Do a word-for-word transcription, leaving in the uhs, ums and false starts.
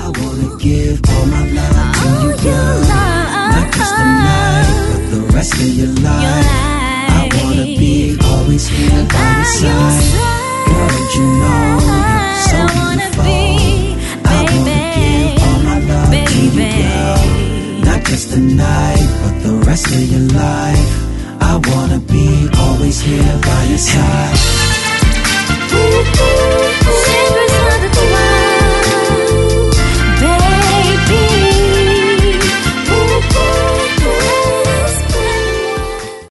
I wanna give all my love to you, girl. Not just tonight, but the rest of your life. I wanna be always here by your side. Girl, don't you know you're so beautiful? I wanna give all my love to you, girl. Not just tonight, but the rest of your life. I wanna be always here by your side. Ooh, ooh, ooh.